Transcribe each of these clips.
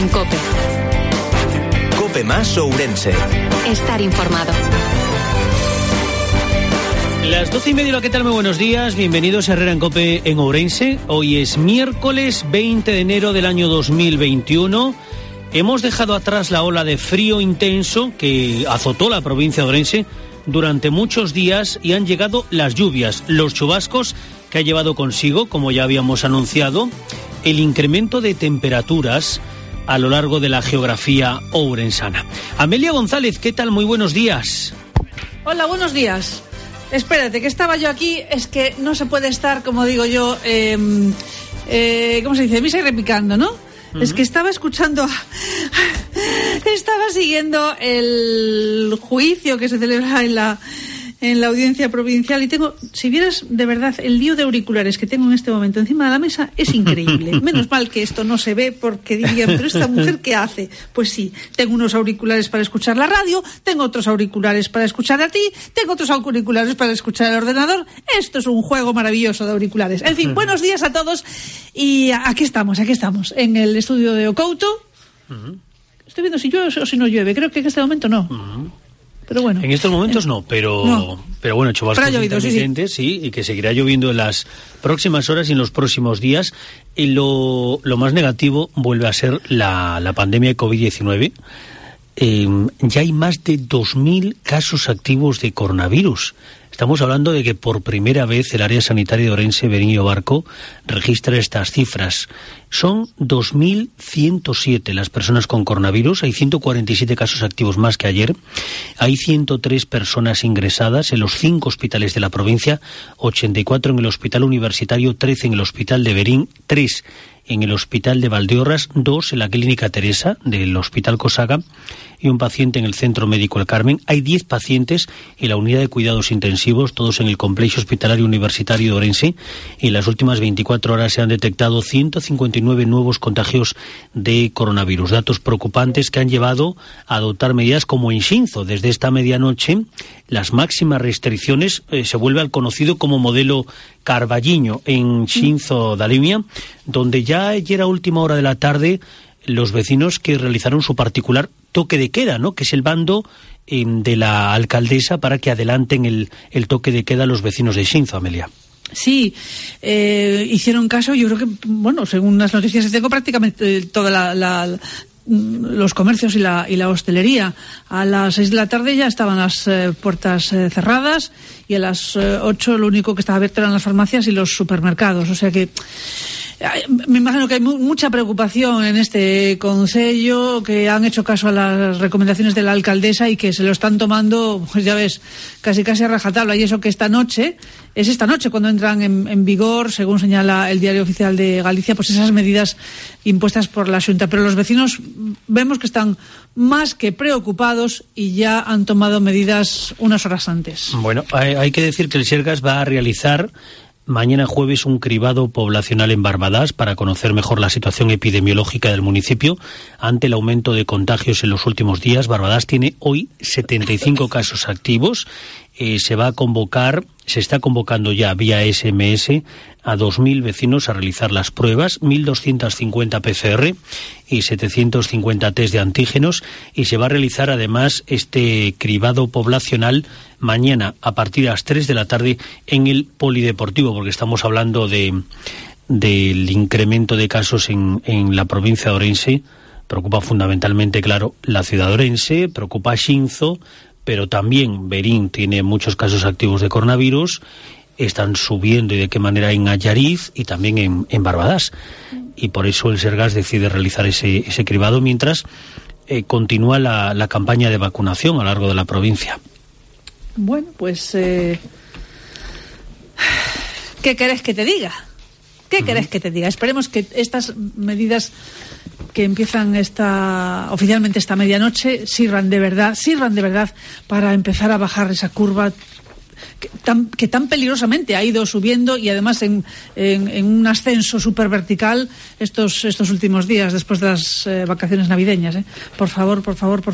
en COPE. COPE más Ourense. Estar informado. Las 12:30, ¿qué tal? Muy buenos días, bienvenidos a Herrera en COPE en Ourense. Hoy es miércoles 20 de enero del año 2021. Hemos dejado atrás la ola de frío intenso que azotó la provincia de Ourense durante muchos días y han llegado las lluvias, los chubascos que ha llevado consigo, como ya habíamos anunciado, el incremento de temperaturas a lo largo de la geografía ourensana. Amelia González, ¿qué tal? Muy buenos días. Hola, buenos días. Espérate, que estaba yo aquí, es que no se puede estar, como digo yo, ¿cómo se dice? Misa y repicando, ¿no? Uh-huh. Es que estaba escuchando, estaba siguiendo el juicio que se celebra en la audiencia provincial y tengo, si vieras de verdad el lío de auriculares que tengo en este momento encima de la mesa, es increíble. Menos mal que esto no se ve porque dirían, pero esta mujer ¿qué hace? Pues sí, tengo unos auriculares para escuchar la radio, tengo otros auriculares para escuchar a ti, tengo otros auriculares para escuchar el ordenador. Esto es un juego maravilloso de auriculares. En fin, buenos días a todos y aquí estamos en el estudio de Ocouto. Estoy viendo si llueve o si no llueve, creo que en este momento no. Pero bueno, en estos momentos no, pero bueno, chubascos intermitentes, sí, y que seguirá lloviendo en las próximas horas y en los próximos días. Y lo más negativo vuelve a ser la pandemia de COVID-19. Ya hay más de 2.000 casos activos de coronavirus. Estamos hablando de que por primera vez el área sanitaria de Ourense, Verín y Obarco registra estas cifras. Son 2.107 las personas con coronavirus, hay 147 casos activos más que ayer, hay 103 personas ingresadas en los 5 hospitales de la provincia, 84 en el Hospital Universitario, 13 en el Hospital de Verín, 3 en el Hospital de Valdeorras, 2 en la Clínica Teresa del Hospital Cosaga y un paciente en el Centro Médico El Carmen. Hay 10 pacientes en la unidad de cuidados intensivos, todos en el Complejo Hospitalario Universitario de Ourense, y en las últimas 24 horas se han detectado 159 nuevos contagios de coronavirus. Datos preocupantes que han llevado a adoptar medidas como en Xinzo. Desde esta medianoche, las máximas restricciones se vuelve al conocido como modelo Carballiño en Xinzo da Limia, donde ya ayer a última hora de la tarde los vecinos que realizaron su particular toque de queda, ¿no?, que es el bando de la alcaldesa para que adelanten el toque de queda a los vecinos de Xinzo, Amelia. Sí, hicieron caso, yo creo que, bueno, según las noticias que tengo, prácticamente toda los comercios y la hostelería. A las 6 de la tarde ya estaban las puertas cerradas y a las 8 lo único que estaba abierto eran las farmacias y los supermercados. O sea que me imagino que hay mucha preocupación en este concello, que han hecho caso a las recomendaciones de la alcaldesa y que se lo están tomando, pues ya ves, casi a rajatabla. Y eso que esta noche cuando entran en vigor, según señala el Diario Oficial de Galicia, pues esas medidas impuestas por la Xunta. Pero los vecinos vemos que están más que preocupados y ya han tomado medidas unas horas antes. Bueno, hay que decir que el Sergas va a realizar mañana jueves un cribado poblacional en Barbadas para conocer mejor la situación epidemiológica del municipio ante el aumento de contagios en los últimos días. Barbadas tiene hoy 75 casos activos. Se está convocando ya vía SMS a 2.000 vecinos a realizar las pruebas, 1.250 PCR y 750 test de antígenos, y se va a realizar además este cribado poblacional mañana a partir de las 3 de la tarde en el Polideportivo, porque estamos hablando del incremento de casos en la provincia de Ourense. Preocupa fundamentalmente, claro, la ciudad de Ourense, preocupa Xinzo, pero también Verín tiene muchos casos activos de coronavirus, están subiendo y de qué manera en Allariz y también en Barbadas. Y por eso el Sergas decide realizar ese cribado mientras continúa la campaña de vacunación a lo largo de la provincia. Bueno, pues ¿qué querés que te diga? ¿Querés que te diga? Esperemos que estas medidas que empiezan oficialmente esta medianoche sirvan de verdad para empezar a bajar esa curva que tan peligrosamente ha ido subiendo, y además en un ascenso súper vertical estos últimos días después de las vacaciones navideñas. Por favor,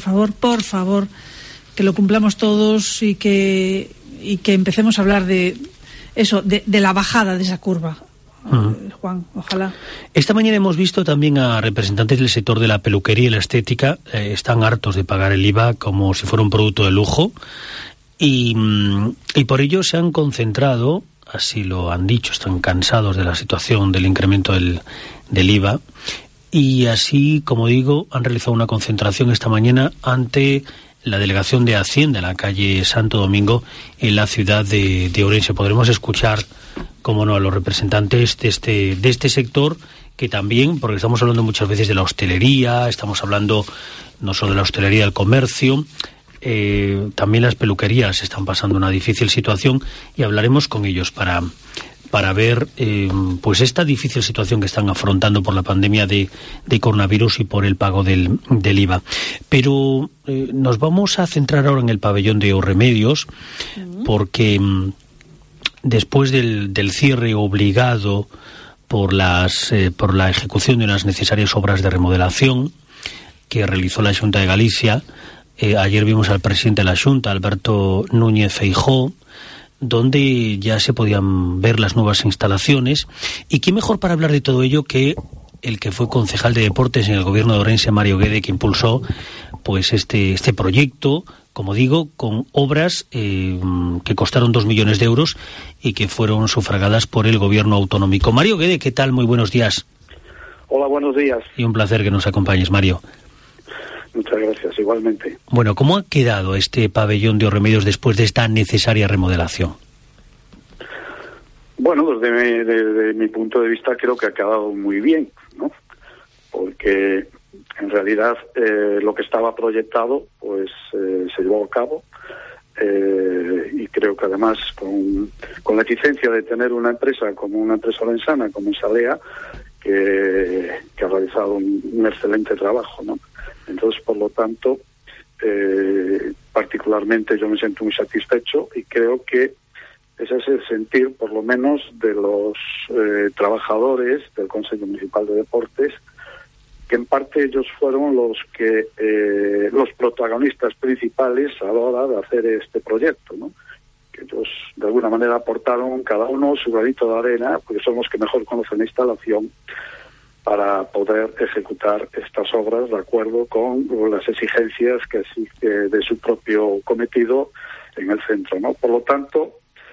que lo cumplamos todos y que empecemos a hablar de eso, de la bajada de esa curva. Juan, ojalá. Esta mañana hemos visto también a representantes del sector de la peluquería y la estética. Están hartos de pagar el IVA como si fuera un producto de lujo y por ello se han concentrado, así lo han dicho, están cansados de la situación del incremento del IVA y así, como digo, han realizado una concentración esta mañana ante la delegación de Hacienda en la calle Santo Domingo en la ciudad de Ourense. Podremos escuchar, como no, a los representantes de este sector, que también, porque estamos hablando muchas veces de la hostelería, estamos hablando no solo de la hostelería, del comercio, también las peluquerías están pasando una difícil situación y hablaremos con ellos para ver pues esta difícil situación que están afrontando por la pandemia de coronavirus y por el pago del IVA. Pero nos vamos a centrar ahora en el pabellón de Eurremedios, porque después del cierre obligado por la ejecución de unas necesarias obras de remodelación que realizó la Xunta de Galicia, ayer vimos al presidente de la Xunta, Alberto Núñez Feijóo, donde ya se podían ver las nuevas instalaciones. Y qué mejor para hablar de todo ello que el que fue concejal de deportes en el gobierno de Ourense, Mario Guede, que impulsó pues este proyecto, como digo, con obras que costaron 2 millones de euros y que fueron sufragadas por el gobierno autonómico. Mario Guede, ¿qué tal? Muy buenos días. Hola, buenos días. Y un placer que nos acompañes, Mario. Muchas gracias, igualmente. Bueno, ¿cómo ha quedado este pabellón de Eurremedios después de esta necesaria remodelación? Bueno, desde mi punto de vista creo que ha quedado muy bien, ¿no? Porque en realidad lo que estaba proyectado pues se llevó a cabo y creo que además con la exigencia de tener una empresa como una empresa orensana como Salea que ha realizado un excelente trabajo, ¿no? Entonces, por lo tanto, particularmente yo me siento muy satisfecho y creo que ese es el sentir, por lo menos, de los trabajadores del Consejo Municipal de Deportes, que en parte ellos fueron los protagonistas principales a la hora de hacer este proyecto, ¿no? Que ellos, de alguna manera, aportaron cada uno su granito de arena, porque son los que mejor conocen la instalación, para poder ejecutar estas obras de acuerdo con las exigencias que exige de su propio cometido en el centro, ¿no? Por lo tanto,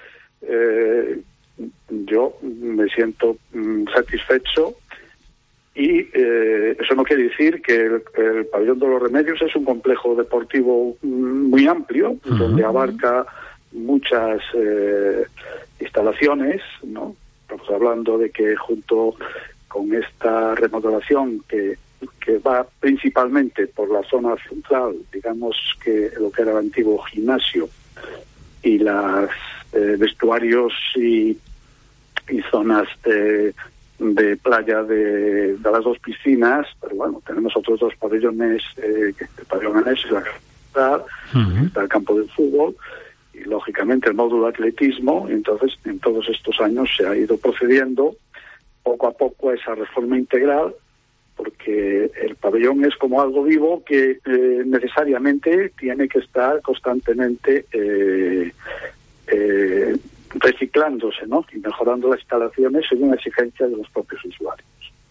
yo me siento satisfecho y eso no quiere decir que el pabellón de los Remedios es un complejo deportivo muy amplio, donde abarca muchas instalaciones, ¿no? Estamos hablando de que junto con esta remodelación que va principalmente por la zona central, digamos que lo que era el antiguo gimnasio y las vestuarios y zonas de playa de las dos piscinas, pero bueno, tenemos otros dos pabellones, el pabellón anexo y la catedral, está el campo del fútbol y lógicamente el módulo de atletismo. Entonces, en todos estos años se ha ido procediendo poco a poco a esa reforma integral, porque el pabellón es como algo vivo que necesariamente tiene que estar constantemente reciclándose, ¿no? Y mejorando las instalaciones según la exigencia de los propios usuarios.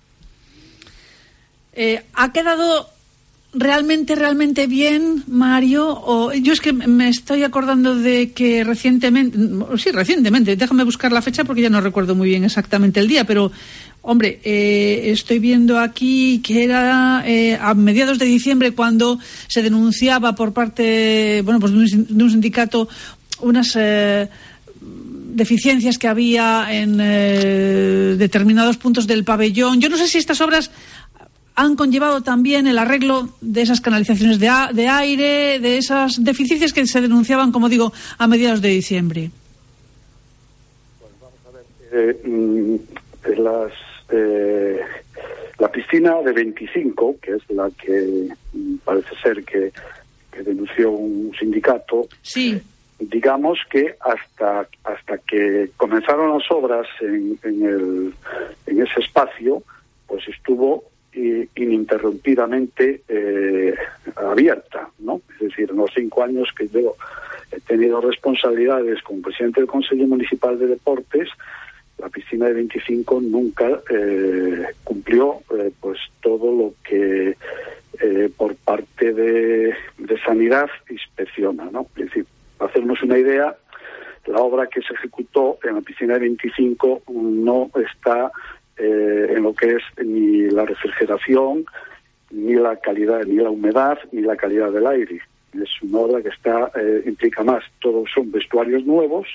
¿Ha quedado realmente bien, Mario? O yo es que me estoy acordando de que recientemente, déjame buscar la fecha porque ya no recuerdo muy bien exactamente el día, pero hombre, estoy viendo aquí que era a mediados de diciembre cuando se denunciaba por parte, bueno, pues de un sindicato unas deficiencias que había en determinados puntos del pabellón. Yo no sé si estas obras han conllevado también el arreglo de esas canalizaciones de aire, de esas deficiencias que se denunciaban, como digo, a mediados de diciembre. Bueno, vamos a ver, la piscina de 25, que es la que parece ser que denunció un sindicato, sí. Digamos que hasta que comenzaron las obras en ese espacio, pues estuvo ininterrumpidamente abierta, ¿no? Es decir, en los 5 años que yo he tenido responsabilidades como presidente del Consejo Municipal de Deportes, la piscina piscina de 25 nunca cumplió pues todo lo que por parte de Sanidad inspecciona, ¿no? Es decir, para hacernos una idea, la obra que se ejecutó en la piscina de 25 no está en lo que es ni la refrigeración, ni la calidad, ni la humedad, ni la calidad del aire. Es una obra que implica más. Todos son vestuarios nuevos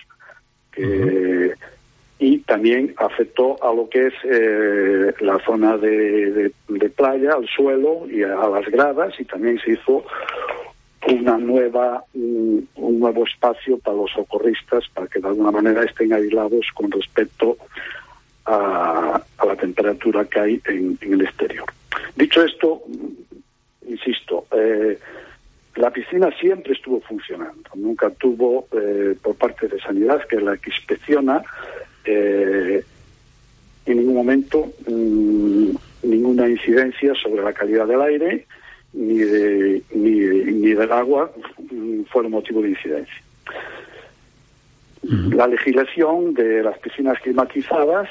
y también afectó a lo que es la zona de playa, al suelo y a las gradas, y también se hizo un nuevo espacio para los socorristas, para que de alguna manera estén aislados con respecto a la temperatura que hay en el exterior. Dicho esto, insisto, la piscina siempre estuvo funcionando, nunca tuvo por parte de Sanidad, que es la que inspecciona, en ningún momento ninguna incidencia sobre la calidad del aire ni del agua fueron motivo de incidencia. La legislación de las piscinas climatizadas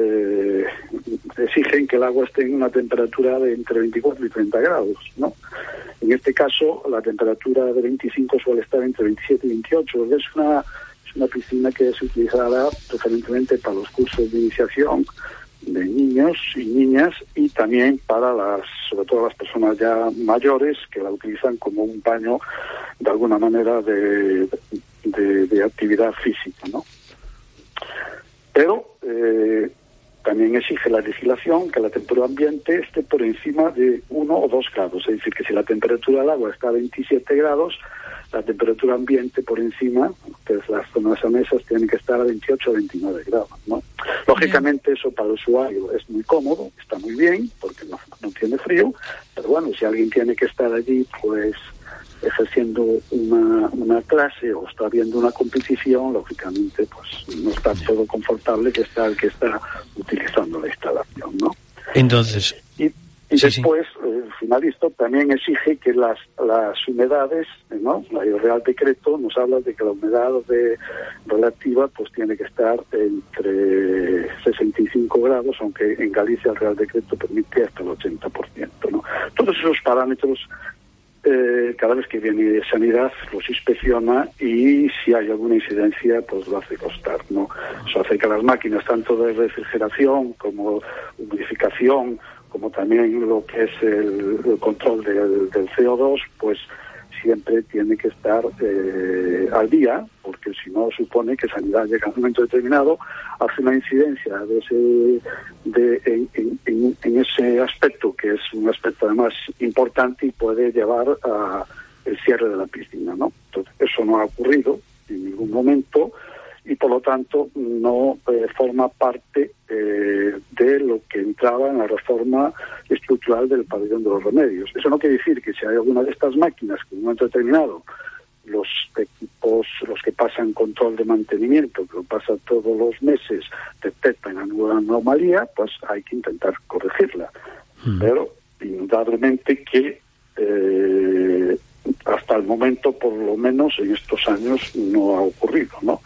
exigen que el agua esté en una temperatura de entre 24 y 30 grados, ¿no? En este caso, la temperatura de 25 suele estar entre 27 y 28. Es una piscina que es utilizada preferentemente para los cursos de iniciación de niños y niñas, y también para sobre todo las personas ya mayores, que la utilizan como un baño de alguna manera de actividad física, ¿no? Pero también exige la legislación que la temperatura ambiente esté por encima de 1 o 2 grados, es decir, que si la temperatura del agua está a 27 grados, la temperatura ambiente por encima, que las zonas anesas, tienen que estar a 28 o 29 grados, ¿no? Lógicamente eso para el usuario es muy cómodo, está muy bien, porque no tiene frío, pero bueno, si alguien tiene que estar allí, pues ejerciendo una clase o está viendo una competición, lógicamente pues no está todo confortable que está el que está utilizando la instalación, ¿no? Entonces... Y después, finalisto, también exige que las humedades, ¿no? El Real Decreto nos habla de que la humedad relativa pues tiene que estar entre 65 grados, aunque en Galicia el Real Decreto permite hasta el 80%, ¿no? Todos esos parámetros, cada vez que viene Sanidad los inspecciona, y si hay alguna incidencia pues lo hace constar, ¿no? Eso hace que las máquinas, tanto de refrigeración como humidificación, como también lo que es el control del CO2, pues siempre tiene que estar al día, porque si no supone que Sanidad llega a un momento determinado, hace una incidencia en ese aspecto, que es un aspecto además importante y puede llevar a el cierre de la piscina, ¿no? Entonces, eso no ha ocurrido en ningún momento, y por lo tanto no forma parte de lo que entraba en la reforma estructural del Pabellón de los Remedios. Eso no quiere decir que si hay alguna de estas máquinas que en un momento determinado los equipos, los que pasan control de mantenimiento, que lo pasan todos los meses, detectan alguna anomalía, pues hay que intentar corregirla. Pero indudablemente que hasta el momento, por lo menos en estos años, no ha ocurrido, ¿no?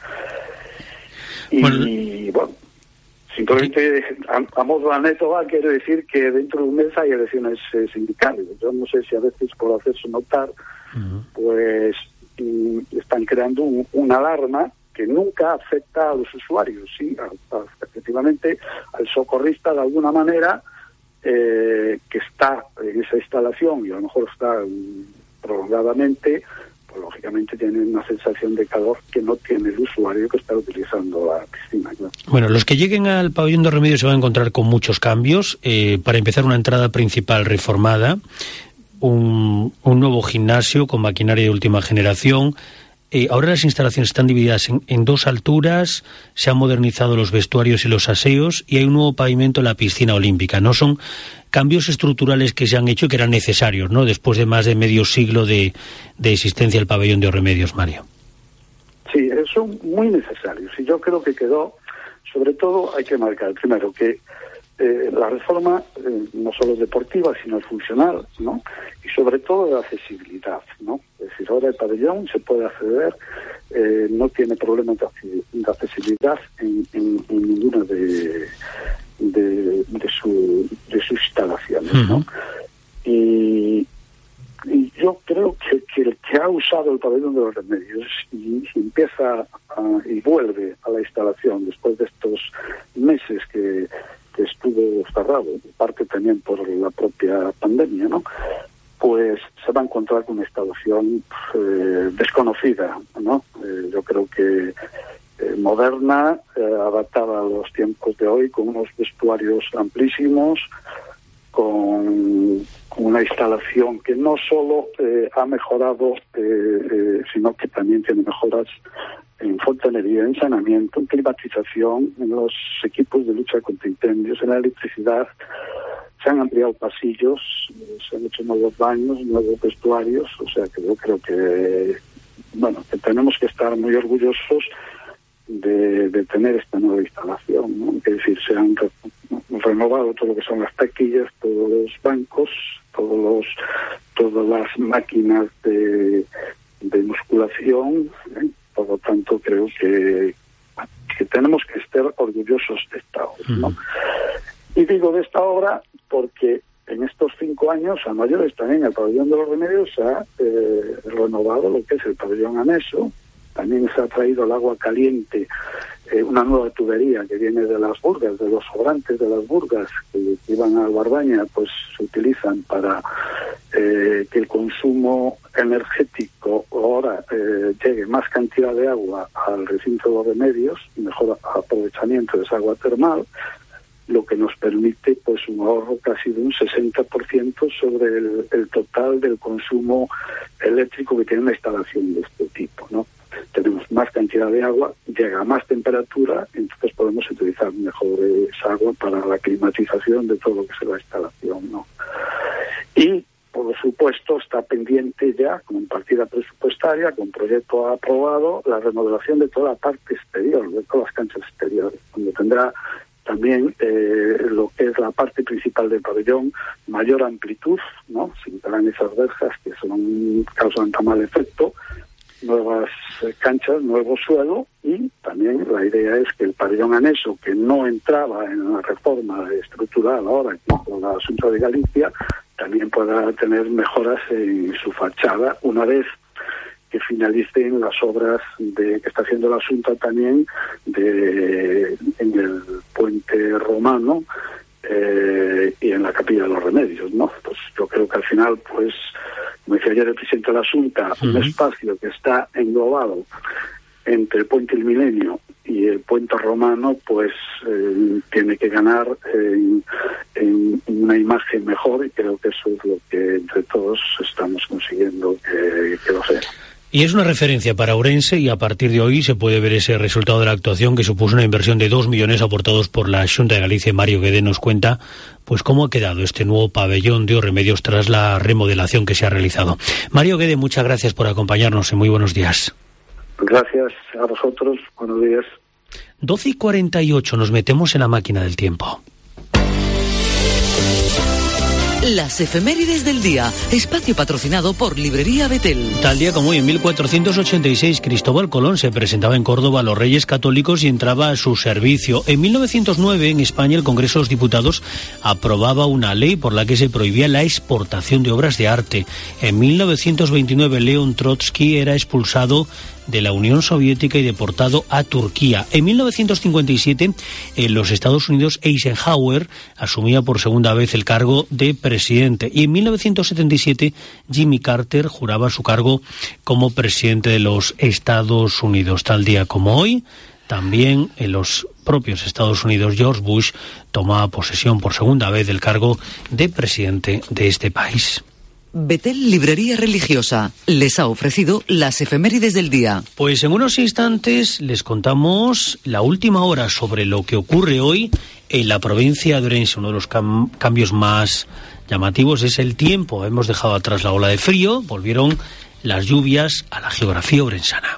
Y bueno, simplemente a modo de anécdota quiero decir que dentro de un mes hay elecciones sindicales. Yo no sé si a veces, por hacerse notar, pues están creando una alarma que nunca afecta a los usuarios, sí, efectivamente al socorrista de alguna manera que está en esa instalación, y a lo mejor está prolongadamente, pues lógicamente tiene una sensación de calor que no tiene el usuario que está utilizando la piscina, ¿no? Bueno, los que lleguen al Pabellón de Remedios se van a encontrar con muchos cambios. Para empezar, una entrada principal reformada, un nuevo gimnasio con maquinaria de última generación. Ahora las instalaciones están divididas en 2 alturas, se han modernizado los vestuarios y los aseos, y hay un nuevo pavimento en la piscina olímpica. No son cambios estructurales que se han hecho y que eran necesarios, ¿no?, después de más de medio siglo de existencia del Pabellón de Remedios, Mario. Sí, son muy necesarios, y yo creo que quedó, sobre todo hay que marcar primero que la reforma no solo deportiva, sino funcional, ¿no?, y sobre todo de accesibilidad, ¿no? Es decir, ahora el pabellón se puede acceder no tiene problemas de accesibilidad en ninguna de sus instalaciones, ¿no? Y yo creo que el que ha usado el pabellón de los Remedios y empieza y vuelve a la instalación después de estos meses que estuvo cerrado, en parte también por la propia pandemia, ¿no? Pues se va a encontrar con una instalación desconocida, ¿no? Yo creo que moderna, adaptada a los tiempos de hoy, con unos vestuarios amplísimos, con una instalación que no solo ha mejorado, sino que también tiene mejoras en fontanería, en saneamiento, en climatización, en los equipos de lucha contra incendios, en la electricidad. Se han ampliado pasillos, se han hecho nuevos baños, nuevos vestuarios, o sea que yo creo que tenemos que estar muy orgullosos de tener esta nueva instalación, ¿no? Es decir, se han renovado todo lo que son las taquillas, todos los bancos, todas las máquinas de musculación, ¿eh? Por lo tanto, creo que tenemos que estar orgullosos de esta obra, ¿no? Y digo de esta obra porque en estos 5 años, a mayores también, el pabellón de los Remedios se ha renovado lo que es el pabellón anexo. También se ha traído el agua caliente, una nueva tubería que viene de las burgas, de los sobrantes de las burgas que iban a Guardaña, pues se utilizan para que el consumo energético ahora llegue más cantidad de agua al recinto de los Remedios y mejor aprovechamiento de esa agua termal, lo que nos permite pues un ahorro casi de un 60% sobre el total del consumo eléctrico que tiene una instalación de este tipo, ¿no? Tenemos más cantidad de agua, llega a más temperatura, entonces podemos utilizar mejor esa agua para la climatización de todo lo que es la instalación, ¿no? Y, por supuesto, está pendiente ya, con partida presupuestaria, con proyecto aprobado, la remodelación de toda la parte exterior, de todas las canchas exteriores, donde tendrá también lo que es la parte principal del pabellón, mayor amplitud, ¿no? Se quitarán esas verjas que causan tan mal efecto, nuevas canchas, nuevo suelo, y también la idea es que el pabellón anexo, que no entraba en la reforma estructural ahora con la Xunta de Galicia, también pueda tener mejoras en su fachada una vez que finalicen las obras que está haciendo la Xunta también en el puente romano y en la Capilla de los Remedios, ¿no? Pues yo creo que al final, pues, como decía ayer el presidente de la Xunta, un espacio que está englobado entre el puente del Milenio y el puente romano, pues tiene que ganar en una imagen mejor, y creo que eso es lo que entre todos estamos consiguiendo que lo sea. Y es una referencia para Ourense, y a partir de hoy se puede ver ese resultado de la actuación, que supuso una inversión de 2 millones aportados por la Xunta de Galicia. Mario Guede nos cuenta pues cómo ha quedado este nuevo pabellón de Os Remedios tras la remodelación que se ha realizado. Mario Guede, muchas gracias por acompañarnos y muy buenos días. Gracias a vosotros, buenos días. 12:48, nos metemos en la máquina del tiempo. Las efemérides del día, espacio patrocinado por Librería Betel. Tal día como hoy, en 1486, Cristóbal Colón se presentaba en Córdoba a los Reyes Católicos y entraba a su servicio. En 1909, en España, el Congreso de los Diputados aprobaba una ley por la que se prohibía la exportación de obras de arte. En 1929, León Trotsky era expulsado de la Unión Soviética y deportado a Turquía. En 1957, en los Estados Unidos, Eisenhower asumía por segunda vez el cargo de presidente. Y en 1977, Jimmy Carter juraba su cargo como presidente de los Estados Unidos. Tal día como hoy, también en los propios Estados Unidos, George Bush tomaba posesión por segunda vez del cargo de presidente de este país. Betel Librería Religiosa les ha ofrecido las efemérides del día. Pues en unos instantes les contamos la última hora sobre lo que ocurre hoy en la provincia de Ourense. Uno de los cambios más llamativos es el tiempo. Hemos dejado atrás la ola de frío, volvieron las lluvias a la geografía ourensana.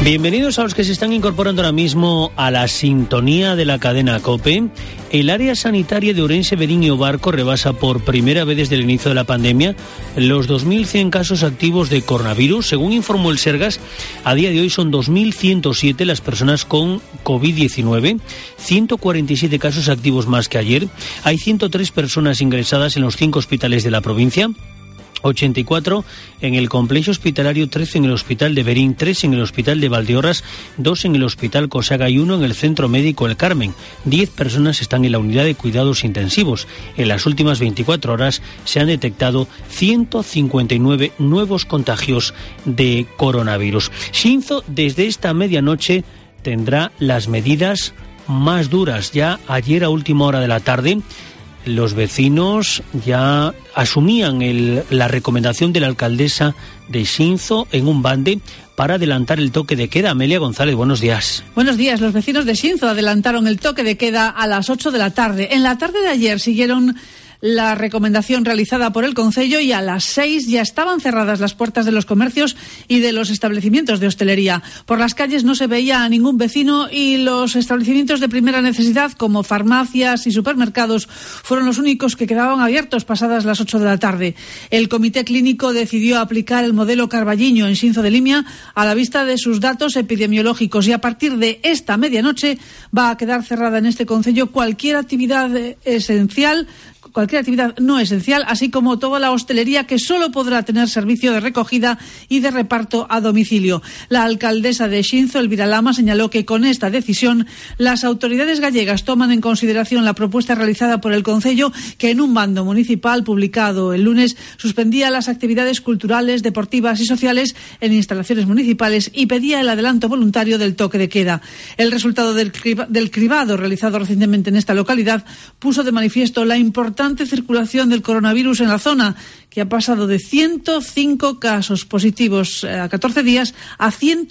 Bienvenidos a los que se están incorporando ahora mismo a la sintonía de la cadena COPE. El área sanitaria de Ourense, Verín y Obarco rebasa por primera vez desde el inicio de la pandemia los 2.100 casos activos de coronavirus. Según informó el Sergas, a día de hoy son 2.107 las personas con COVID-19, 147 casos activos más que ayer. Hay 103 personas ingresadas en los 5 hospitales de la provincia. 84 en el complejo hospitalario, 13 en el hospital de Verín, 3 en el hospital de Valdeorras, 2 en el hospital Cosaga y 1 en el centro médico El Carmen. 10 personas están en la unidad de cuidados intensivos. En las últimas 24 horas se han detectado 159 nuevos contagios de coronavirus. Xinzo desde esta medianoche tendrá las medidas más duras. Ya ayer a última hora de la tarde los vecinos ya asumían la recomendación de la alcaldesa de Xinzo en un bande para adelantar el toque de queda. Amelia González, buenos días. Buenos días. Los vecinos de Xinzo adelantaron el toque de queda a las 8 de la tarde. En la tarde de ayer siguieron la recomendación realizada por el Concello y a las 6 ya estaban cerradas las puertas de los comercios y de los establecimientos de hostelería. Por las calles no se veía a ningún vecino y los establecimientos de primera necesidad como farmacias y supermercados fueron los únicos que quedaban abiertos pasadas las 8 de la tarde. El Comité Clínico decidió aplicar el modelo Carballiño en Xinzo de Limia a la vista de sus datos epidemiológicos y a partir de esta medianoche va a quedar cerrada en este Concello cualquier actividad no esencial, así como toda la hostelería que solo podrá tener servicio de recogida y de reparto a domicilio. La alcaldesa de Xinzo, Elvira Lama, señaló que con esta decisión las autoridades gallegas toman en consideración la propuesta realizada por el Concello, que en un mando municipal publicado el lunes suspendía las actividades culturales, deportivas y sociales en instalaciones municipales y pedía el adelanto voluntario del toque de queda. El resultado del cribado realizado recientemente en esta localidad puso de manifiesto la importante circulación del coronavirus en la zona, que ha pasado de 105 casos positivos a 14 días a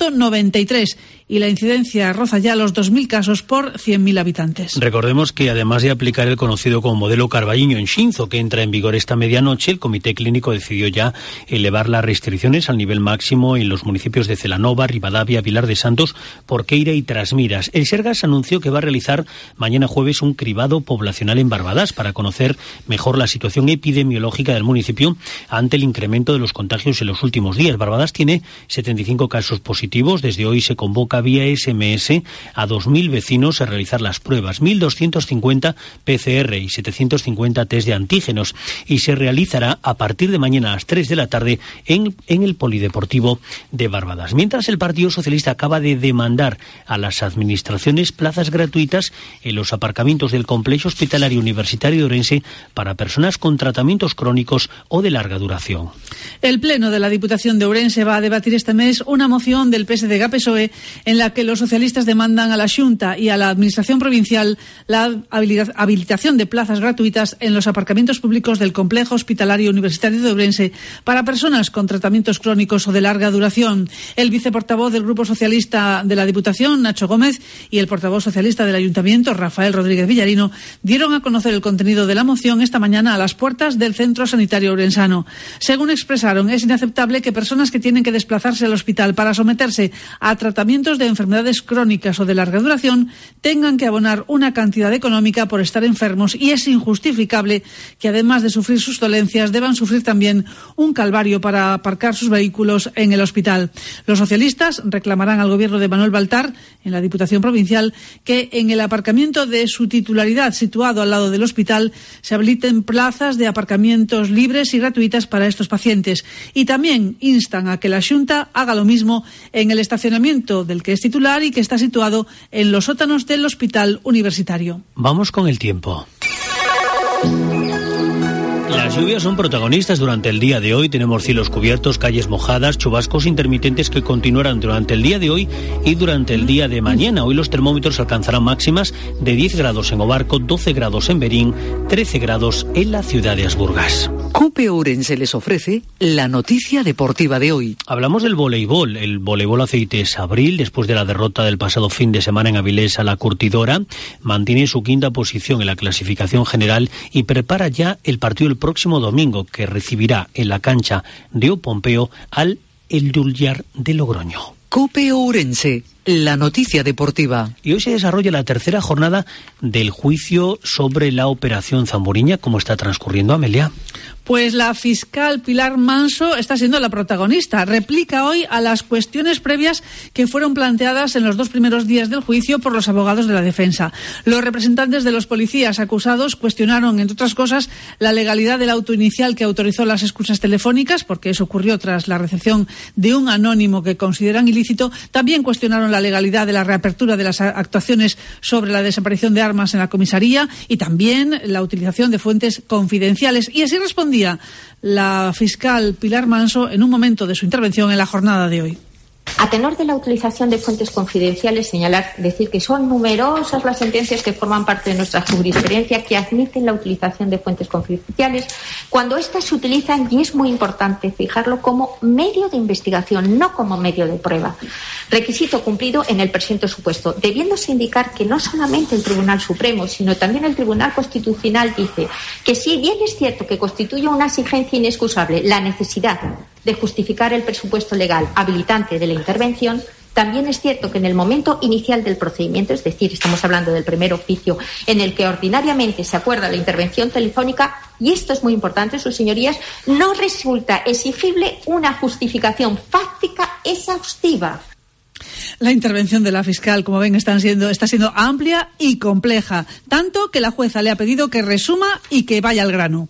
193 y la incidencia roza ya los 2.000 casos por 100.000 habitantes. Recordemos que además de aplicar el conocido como modelo Carballiño en Xinzo, que entra en vigor esta medianoche, el Comité Clínico decidió ya elevar las restricciones al nivel máximo en los municipios de Celanova, Ribadavia, Vilar de Santos, Porqueira y Trasmiras. El Sergas anunció que va a realizar mañana jueves un cribado poblacional en Barbadas para conocer mejor la situación epidemiológica del municipio ante el incremento de los contagios en los últimos días. Barbadas tiene 75 casos positivos. Desde hoy se convoca vía SMS a 2.000 vecinos a realizar las pruebas, 1.250 PCR y 750 test de antígenos, y se realizará a partir de mañana a las 3 de la tarde en el Polideportivo de Barbadas. Mientras, el Partido Socialista acaba de demandar a las administraciones plazas gratuitas en los aparcamientos del complejo hospitalario universitario de Ourense para personas con tratamientos crónicos o de larga duración. El Pleno de la Diputación de Ourense va a debatir este mes una moción del PSDG-PSOE en la que los socialistas demandan a la Xunta y a la Administración Provincial la habilitación de plazas gratuitas en los aparcamientos públicos del Complejo Hospitalario Universitario de Ourense para personas con tratamientos crónicos o de larga duración. El viceportavoz del Grupo Socialista de la Diputación, Nacho Gómez, y el portavoz socialista del Ayuntamiento, Rafael Rodríguez Villarino, dieron a conocer el contenido de la moción esta mañana a las puertas del Centro Sanitario Ourensano. Según expresaron, es inaceptable que personas que tienen que desplazarse al hospital para someterse a tratamientos de enfermedades crónicas o de larga duración tengan que abonar una cantidad económica por estar enfermos, y es injustificable que además de sufrir sus dolencias deban sufrir también un calvario para aparcar sus vehículos en el hospital. Los socialistas reclamarán al gobierno de Manuel Baltar, en la Diputación Provincial, que en el aparcamiento de su titularidad situado al lado del hospital se habiliten plazas de aparcamientos libres y gratuitas para estos pacientes, y también instan a que la Xunta haga lo mismo en el estacionamiento del que es titular y que está situado en los sótanos del hospital universitario. Vamos con el tiempo. Las lluvias son protagonistas durante el día de hoy. Tenemos cielos cubiertos, calles mojadas, chubascos intermitentes que continuarán durante el día de hoy y durante el día de mañana. Hoy los termómetros alcanzarán máximas de 10 grados en Obarco, 12 grados en Verín, 13 grados en la ciudad de Asburgas. COPE Ourense les ofrece la noticia deportiva de hoy. Hablamos del voleibol. El voleibol Aceites Abril, después de la derrota del pasado fin de semana en Avilés a la Curtidora, mantiene su quinta posición en la clasificación general y prepara ya el partido el próximo domingo, que recibirá en la cancha de O Pompeo al El Dullar de Logroño. COPE Ourense, la noticia deportiva. Y hoy se desarrolla la tercera jornada del juicio sobre la Operación Zamburiña. ¿Cómo está transcurriendo, Amelia? Pues la fiscal Pilar Manso está siendo la protagonista. Replica hoy a las cuestiones previas que fueron planteadas en los 2 primeros días del juicio por los abogados de la defensa. Los representantes de los policías acusados cuestionaron, entre otras cosas, la legalidad del auto inicial que autorizó las escuchas telefónicas, porque eso ocurrió tras la recepción de un anónimo que consideran ilícito. También cuestionaron la legalidad de la reapertura de las actuaciones sobre la desaparición de armas en la comisaría y también la utilización de fuentes confidenciales. Y así respondía la fiscal Pilar Manso en un momento de su intervención en la jornada de hoy. A tenor de la utilización de fuentes confidenciales, decir que son numerosas las sentencias que forman parte de nuestra jurisprudencia que admiten la utilización de fuentes confidenciales cuando éstas se utilizan, y es muy importante fijarlo, como medio de investigación, no como medio de prueba. Requisito cumplido en el presente supuesto, debiéndose indicar que no solamente el Tribunal Supremo, sino también el Tribunal Constitucional dice que si bien es cierto que constituye una exigencia inexcusable la necesidad de justificar el presupuesto legal habilitante de la intervención, también es cierto que en el momento inicial del procedimiento, es decir, estamos hablando del primer oficio en el que ordinariamente se acuerda la intervención telefónica, y esto es muy importante, sus señorías, no resulta exigible una justificación fáctica exhaustiva. La intervención de la fiscal, como ven, está siendo amplia y compleja, tanto que la jueza le ha pedido que resuma y que vaya al grano.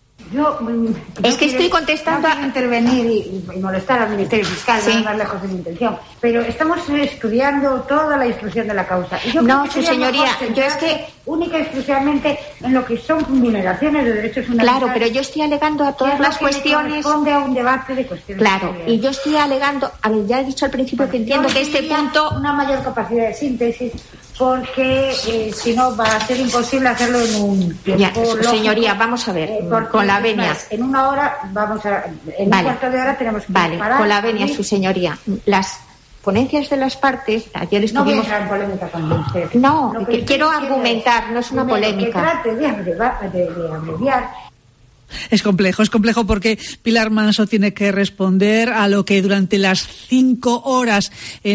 Yo es que estoy contestando a intervenir y molestar al Ministerio Fiscal, sí, más lejos de mi intención, pero estamos estudiando toda la instrucción de la causa. Y no, su señoría, yo es que única y exclusivamente en lo que son vulneraciones de derechos fundamentales. Claro, pero yo estoy alegando a todas las cuestiones. Corresponde a un debate de cuestiones. Claro, y yo estoy alegando, a ver, ya he dicho al principio que entiendo que este punto una mayor capacidad de síntesis, porque si no va a ser imposible hacerlo en un tiempo lógico. Señoría, vamos a ver, con la venia. En una hora en un cuarto de hora tenemos que parar. Con la venia, su señoría. Las ponencias de las partes, ayer estuvimos... No voy a entrar en polémica con usted. No, quiero argumentar, no es una polémica. Que trate de abreviar. Es complejo porque Pilar Manso tiene que responder a lo que durante las 5 horas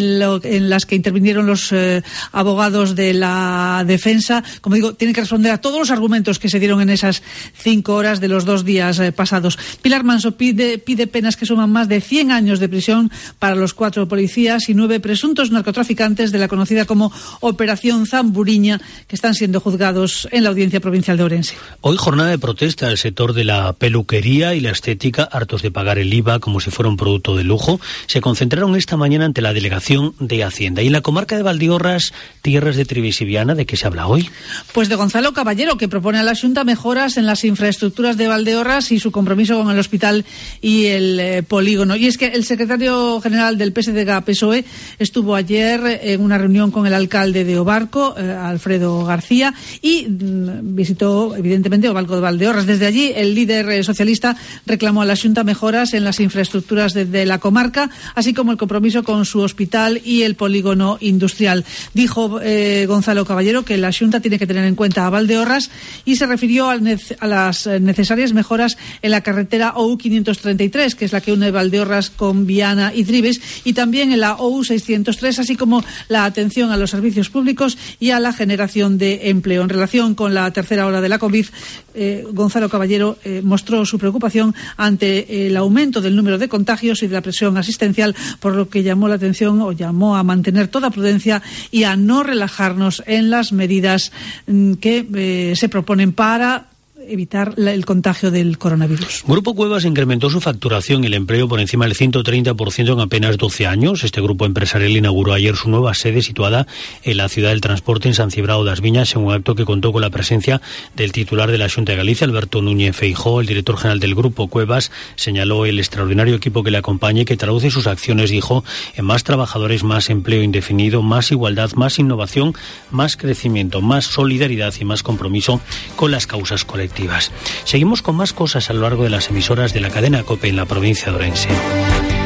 en las que intervinieron los abogados de la defensa, como digo, tiene que responder a todos los argumentos que se dieron en esas 5 horas de los 2 días pasados. Pilar Manso pide penas que suman más de 100 años de prisión para los 4 policías y 9 presuntos narcotraficantes de la conocida como Operación Zamburiña, que están siendo juzgados en la Audiencia Provincial de Ourense. Hoy jornada de protesta del sector de la peluquería y la estética, hartos de pagar el IVA como si fuera un producto de lujo, se concentraron esta mañana ante la Delegación de Hacienda. Y en la comarca de Valdeorras, tierras de Trivisiviana, ¿de qué se habla hoy? Pues de Gonzalo Caballero, que propone a la Xunta mejoras en las infraestructuras de Valdeorras y su compromiso con el hospital y el polígono. Y es que el secretario general del PSDG-PSOE estuvo ayer en una reunión con el alcalde de Obarco, Alfredo García, y visitó evidentemente Obarco de Valdeorras. Desde allí el líder socialista reclamó a la Xunta mejoras en las infraestructuras de la comarca, así como el compromiso con su hospital y el polígono industrial. Dijo Gonzalo Caballero que la Xunta tiene que tener en cuenta a Valdeorras y se refirió a las necesarias mejoras en la carretera OU 533, que es la que une Valdeorras con Viana y Trives, y también en la OU 603, así como la atención a los servicios públicos y a la generación de empleo. En relación con la tercera ola de la COVID, Gonzalo Caballero mostró su preocupación ante el aumento del número de contagios y de la presión asistencial, por lo que llamó a mantener toda prudencia y a no relajarnos en las medidas que se proponen para evitar el contagio del coronavirus. Grupo Cuevas incrementó su facturación y el empleo por encima del 130% en apenas 12 años. Este grupo empresarial inauguró ayer su nueva sede situada en la ciudad del transporte, en San Cibrao das Viñas, en un acto que contó con la presencia del titular de la Xunta de Galicia, Alberto Núñez Feijóo. El director general del Grupo Cuevas señaló el extraordinario equipo que le acompaña y que traduce sus acciones, dijo, en más trabajadores, más empleo indefinido, más igualdad, más innovación, más crecimiento, más solidaridad y más compromiso con las causas colectivas. Seguimos con más cosas a lo largo de las emisoras de la cadena COPE en la provincia de Ourense.